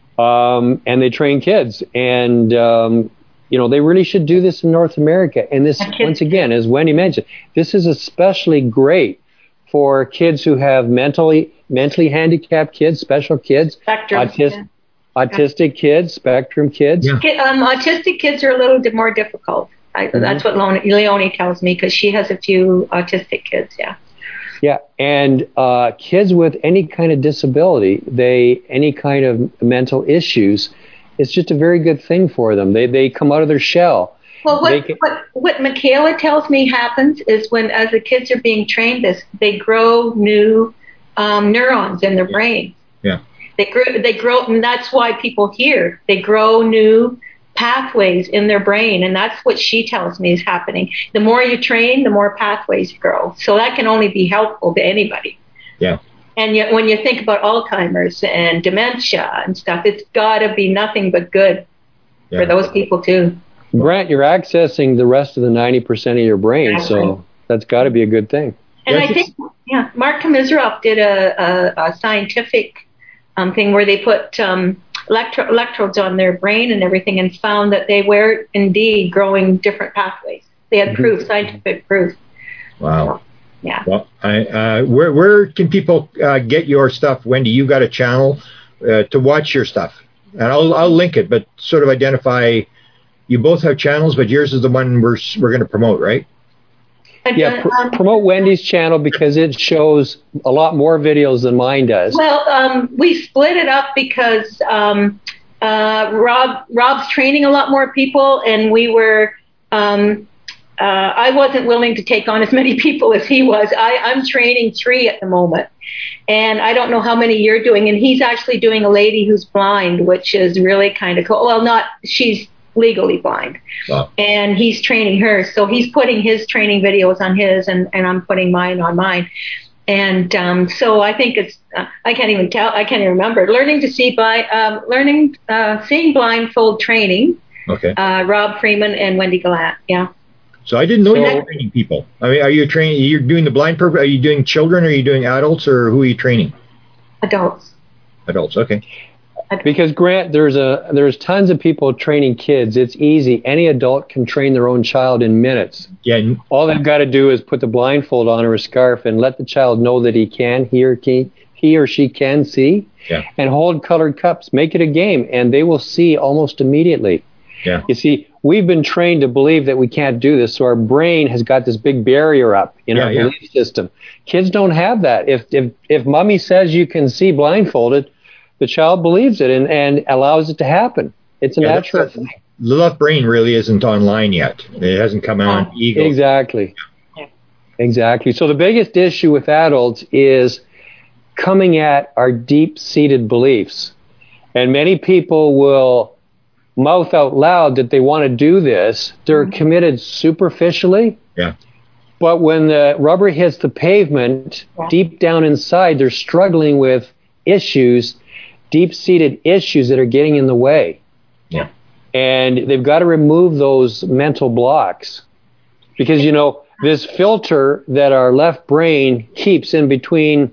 um, and they train kids. And, um, you know, they really should do this in North America. And this, Okay. once again, as Wendy mentioned, this is especially great for kids who have mentally mentally handicapped kids, special kids, Spectrum. autis- yeah. autistic kids, spectrum kids. Yeah. Ki- Um, autistic kids are a little bit more difficult. I, That's what Leone, Leone tells me, because she has a few autistic kids. Yeah. Yeah, and uh, kids with any kind of disability, they any kind of mental issues, it's just a very good thing for them. They they come out of their shell. Well, They what, can- what what Michaela tells me happens is when, as the kids are being trained, this they grow new um, neurons in their brain. Yeah. They grow, they grow, and that's why people hear. They grow new pathways in their brain, and that's what she tells me is happening. The more you train, the more pathways grow. So that can only be helpful to anybody. Yeah. And yet, when you think about Alzheimer's and dementia and stuff, it's got to be nothing but good Yeah. for those people too. Grant, you're accessing the rest of the ninety percent of your brain, Exactly. so that's got to be a good thing. And Yeah, I think, yeah, Mark Komisarov did a, a, a scientific um, thing where they put um, electro- electrodes on their brain and everything, and found that they were indeed growing different pathways. They had proof, scientific proof. Wow. Yeah. Well, I, uh, where where can people uh, get your stuff, Wendy? You got a channel uh, to watch your stuff, and I'll I'll link it, but sort of identify. You both have channels, but yours is the one we're we're going to promote, right? And, Yeah, pr- um, promote Wendy's channel because it shows a lot more videos than mine does. Well, um, we split it up because um, uh, Rob Rob's training a lot more people, and we were. Um, uh, I wasn't willing to take on as many people as he was. I, I'm training three at the moment, and I don't know how many you're doing. And he's actually doing a lady who's blind, which is really kind of cool. Well, not she's legally blind. Wow. And he's training her. So he's putting his training videos on his, and, and I'm putting mine on mine. And um, so I think it's, uh, I can't even tell, I can't even remember. Learning to see by, um, learning, uh, seeing blindfold training, Okay. uh, Rob Freeman and Wendy Gallant. Yeah. So I didn't know you So- were training people. I mean, are you training? You're doing the blind purpose? Are you doing children? Or are you doing adults? Or who are you training? Adults. Adults. Okay. Because Grant, there's a there's tons of people training kids. It's easy. Any adult can train their own child in minutes. Yeah. n- All they've got to do is put the blindfold on or a scarf and let the child know that he can, he or he, he or she can see, Yeah. and hold colored cups. Make it a game, and they will see almost immediately. Yeah. You see, we've been trained to believe that we can't do this, so our brain has got this big barrier up in Yeah, our yeah. belief system. Kids don't have that. If if if mommy says you can see blindfolded, the child believes it and, and allows it to happen. It's a Yeah, natural that's- thing. The left brain really isn't online yet. It hasn't come out on Eagle. Exactly. Yeah. Exactly. So the biggest issue with adults is coming at our deep-seated beliefs. And many people will mouth out loud that they want to do this. They're committed superficially. Yeah. But when the rubber hits the pavement, Yeah. deep down inside, they're struggling with issues, deep-seated issues that are getting in the way. Yeah. And they've got to remove those mental blocks. Because, you know, this filter that our left brain keeps in between,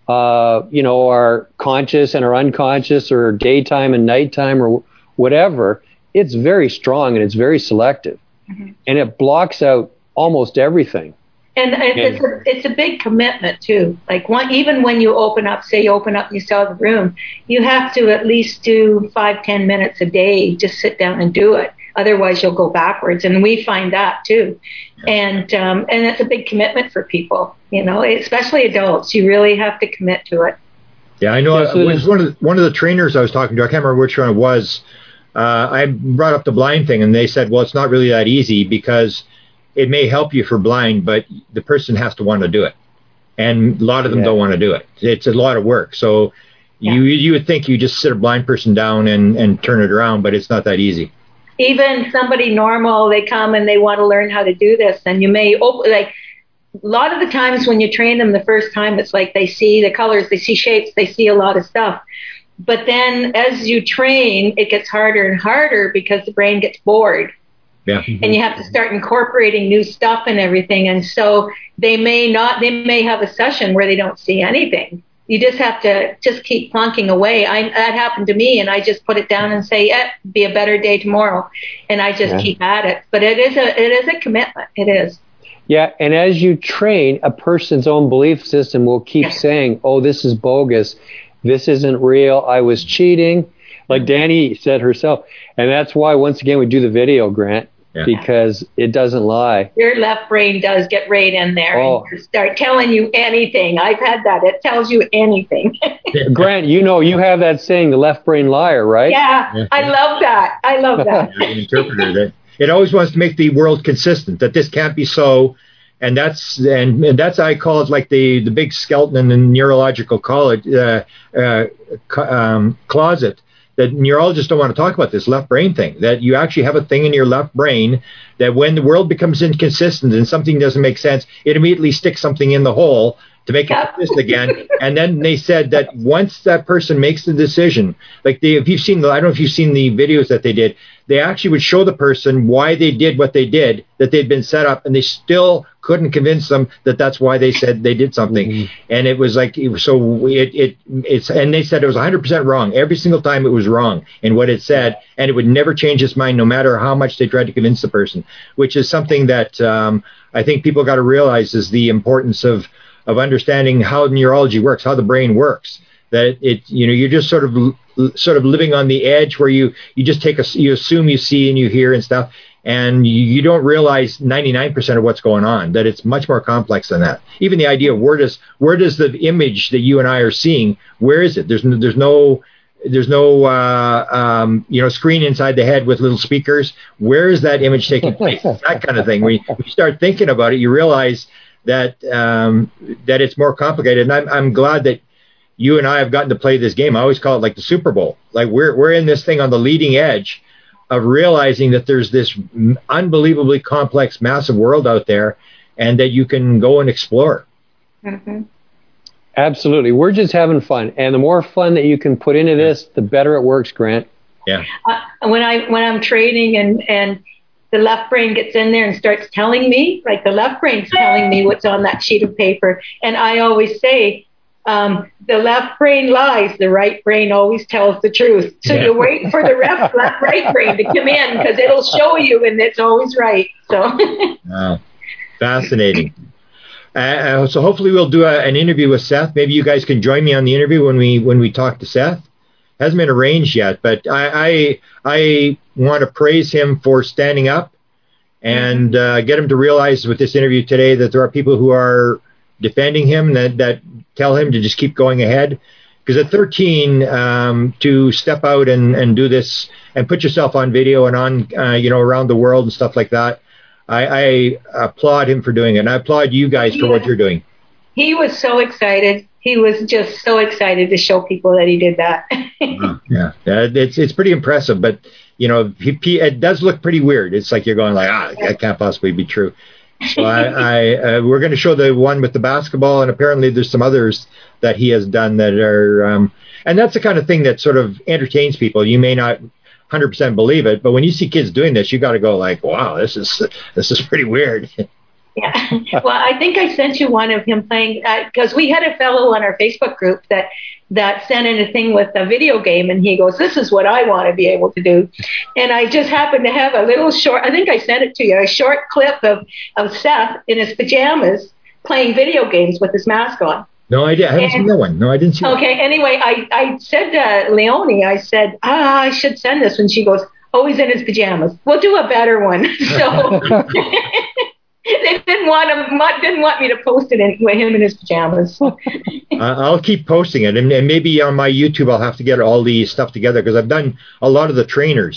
uh, you know, our conscious and our unconscious, or daytime and nighttime, or whatever, it's very strong and it's very selective. Mhm. And it blocks out almost everything. And it's, it's, a, it's a big commitment too. Like one, even when you open up, say you open up and you sell the room, you have to at least do five, ten minutes a day. Just sit down and do it. Otherwise, you'll go backwards. And we find that too. And um, and it's a big commitment for people. You know, especially adults. You really have to commit to it. Yeah, I know. Yeah, so it there's- was one of the, one of the trainers I was talking to. I can't remember which one it was. Uh, I brought up the blind thing, and they said, "Well, it's not really that easy because it may help you for blind, but the person has to want to do it." and a lot of them Yeah. don't want to do it. It's a lot of work. So Yeah. you you would think you just sit a blind person down and, and turn it around, but it's not that easy. Even somebody normal, they come and they want to learn how to do this, and you may open, like, a lot of the times when you train them the first time, it's like they see the colors, they see shapes, they see a lot of stuff. But then as you train, it gets harder and harder because the brain gets bored. Yeah. And you have to start incorporating new stuff and everything. And so they may not, they may have a session where they don't see anything. You just have to just keep plunking away. I, that happened to me, and I just put it down and say, yeah, be a better day tomorrow. And I just Yeah. keep at it. But it is a, it is a commitment. It is. Yeah, and as you train, a person's own belief system will keep Yeah. saying, oh, this is bogus. This isn't real. I was cheating, like Danny said herself. And that's why, once again, we do the video, Grant, Yeah. because it doesn't lie. Your left brain does get right in there Oh. and start telling you anything. I've had that. It tells you anything. Grant, you know, you have that saying, the left brain liar, right? Yeah, Yeah. I love that. I love that. An interpreter that it always wants to make the world consistent, that this can't be so. And that's and, and that's I call it like the, the big skeleton in the neurological college uh, uh, co- um, closet. That neurologists don't want to talk about this left brain thing. That you actually have a thing in your left brain that when the world becomes inconsistent and something doesn't make sense, it immediately sticks something in the hole to make it Yep. consistent again. And then they said that once that person makes the decision, like they, if you've seen the, I don't know if you've seen the videos that they did, they actually would show the person why they did what they did, that they'd been set up, and they still couldn't convince them that that's why they said they did something. Mm-hmm. And it was like, it was so it, it, it's, and they said it was one hundred percent wrong. Every single time it was wrong in what it said, and it would never change its mind no matter how much they tried to convince the person, which is something that um, I think people got to realize is the importance of, of understanding how neurology works, how the brain works. That it, you know, you're just sort of, sort of living on the edge where you, you just take a, you assume you see and you hear and stuff, and you, you don't realize ninety-nine percent of what's going on. That it's much more complex than that. Even the idea of where does, where does the image that you and I are seeing, where is it? There's no, there's no, there's no, uh, um, you know, screen inside the head with little speakers. Where is that image taking place? That kind of thing. When you, when you start thinking about it, you realize that um, that it's more complicated. And I'm, I'm glad that you and I have gotten to play this game. I always call it like the Super Bowl. Like we're we're in this thing on the leading edge of realizing that there's this unbelievably complex, massive world out there, and that you can go and explore. Mm-hmm. Absolutely. We're just having fun. And the more fun that you can put into this, the better it works, Grant. Yeah. Uh, when I when I'm training and and the left brain gets in there and starts telling me, like the left brain's telling me what's on that sheet of paper, and I always say, um, the left brain lies, the right brain always tells the truth. So Yeah. you wait for the left, left right brain to come in because it'll show you, and it's always right. So Wow. Fascinating. Uh, so hopefully we'll do a, an interview with Seth. Maybe you guys can join me on the interview when we when we talk to Seth. Hasn't been arranged yet, but I I, I want to praise him for standing up and uh, get him to realize with this interview today that there are people who are defending him that, that tell him to just keep going ahead. Because at thirteen, um, to step out and, and do this and put yourself on video and on, uh, you know, around the world and stuff like that, I, I applaud him for doing it. And I applaud you guys for what you're doing. he was so excited. He was just so excited to show people that he did that. Yeah, uh, it's it's pretty impressive, but you know, he, he, it does look pretty weird. It's like you're going like, ah, that can't possibly be true. So I, I uh, we're going to show the one with the basketball, and apparently there's some others that he has done that are, um, and that's the kind of thing that sort of entertains people. You may not one hundred percent believe it, but when you see kids doing this, you got to go like, wow, this is this is pretty weird. Yeah. Well, I think I sent you one of him playing, because uh, we had a fellow on our Facebook group that that sent in a thing with a video game, and he goes, this is what I want to be able to do. And I just happened to have a little short, I think I sent it to you, a short clip of, of Seth in his pajamas playing video games with his mask on. No, I, did, I haven't And- seen that one. No, I didn't see that. Okay, anyway, I, I said to Leonie, I said, ah, I should send this. And she goes, oh, he's in his pajamas. We'll do a better one. So they didn't want him, didn't want me to post it in, with him in his pajamas. Uh, I'll keep posting it, and, and maybe on my YouTube I'll have to get all the stuff together, because I've done a lot of the trainers,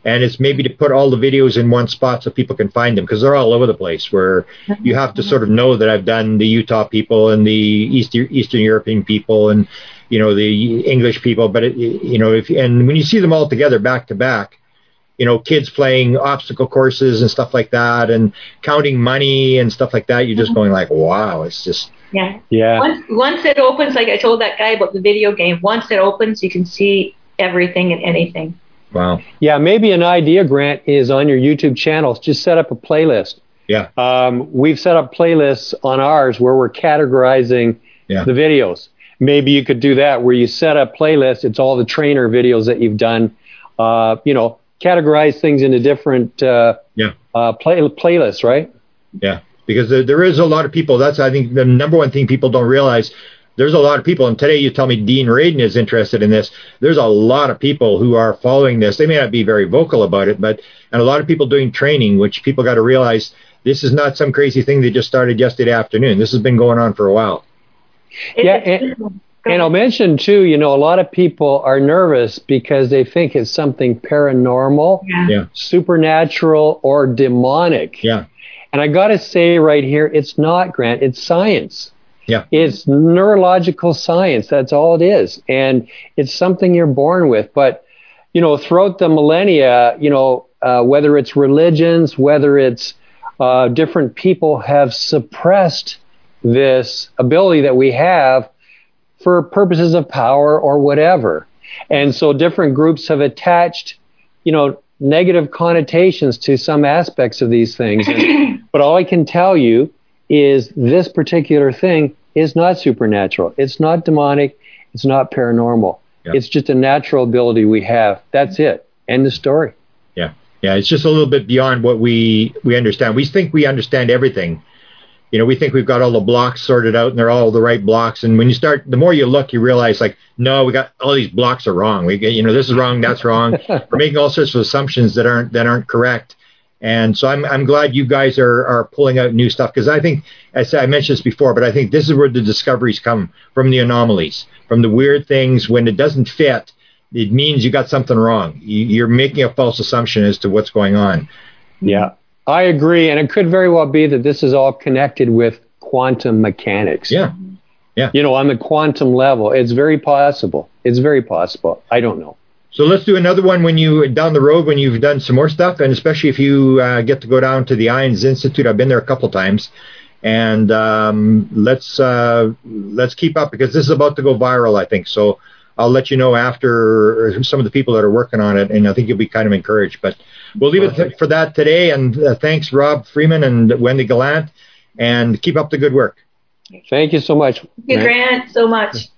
And it's maybe to put all the videos in one spot so people can find them, because they're all over the place, where you have to sort of know that I've done the Utah people and the Eastern, Eastern European people and, you know, the English people. But, it, you know, if and when you see them all together back to back, you know, kids playing obstacle courses and stuff like that and counting money and stuff like that, you're just going like, wow, it's just... Yeah. Yeah. Once, once it opens, like I told that guy about the video game, once it opens, you can see everything and anything. Wow. Yeah, maybe an idea, Grant, is on your YouTube channels, just set up a playlist. Yeah. Um, we've set up playlists on ours where we're categorizing yeah. the videos. Maybe you could do that where you set up playlists. It's all the trainer videos that you've done. Uh, you know, categorize things into different uh, yeah. uh, play, playlists, right? Yeah, because there, there is a lot of people. That's, I think, the number one thing people don't realize. There's a lot of people, and today you tell me Dean Radin is interested in this. There's a lot of people who are following this. They may not be very vocal about it, but and a lot of people doing training, which people got to realize this is not some crazy thing that just started yesterday afternoon. This has been going on for a while. Yeah, and, and I'll mention, too, you know, a lot of people are nervous because they think it's something paranormal, Yeah. Yeah. supernatural, or demonic. Yeah. And I got to say right here, it's not, Grant. It's science. Yeah. It's neurological science. That's all it is. And it's something you're born with. But, you know, throughout the millennia, you know, uh, whether it's religions, whether it's uh, different people have suppressed this ability that we have for purposes of power or whatever. And so different groups have attached, you know, negative connotations to some aspects of these things. And, but all I can tell you is this particular thing is not supernatural. It's not demonic. It's not paranormal. Yeah. It's just a natural ability we have. That's it. End of story. Yeah. Yeah. It's just a little bit beyond what we, we understand. We think we understand everything. You know, we think we've got all the blocks sorted out and they're all the right blocks. And when you start, the more you look, you realize like, no, we got all these blocks are wrong. We get, you know, this is wrong. That's wrong. We're making all sorts of assumptions that aren't, that aren't correct. And so I'm I'm glad you guys are, are pulling out new stuff, because I think, as I mentioned this before, but I think this is where the discoveries come from, the anomalies, from the weird things. When it doesn't fit, it means you got something wrong. You, you're making a false assumption as to what's going on. Yeah, I agree. And it could very well be that this is all connected with quantum mechanics. Yeah. Yeah. You know, on the quantum level, it's very possible. It's very possible. I don't know. So let's do another one when you down the road, when you've done some more stuff, and especially if you uh, get to go down to the Ions Institute. I've been there a couple times, and um, let's uh, let's keep up, because this is about to go viral, I think. So I'll let you know after some of the people that are working on it, and I think you'll be kind of encouraged. But we'll leave it th- for that today. And uh, thanks, Rob Freeman and Wendy Gallant, and keep up the good work. Thank you so much. Thank you, Grant, so much.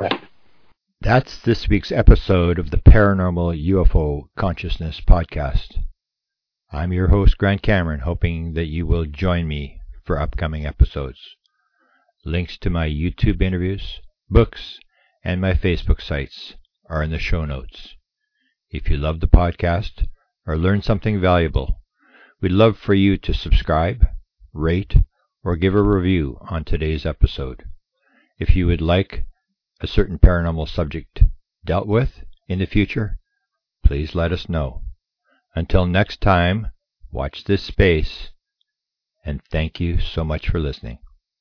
That's this week's episode of the Paranormal U F O Consciousness Podcast. I'm your host, Grant Cameron, hoping that you will join me for upcoming episodes. Links to my YouTube interviews, books, and my Facebook sites are in the show notes. If you love the podcast or learn something valuable, we'd love for you to subscribe, rate, or give a review on today's episode. If you would like a certain paranormal subject dealt with in the future, please let us know. Until next time, watch this space, and thank you so much for listening.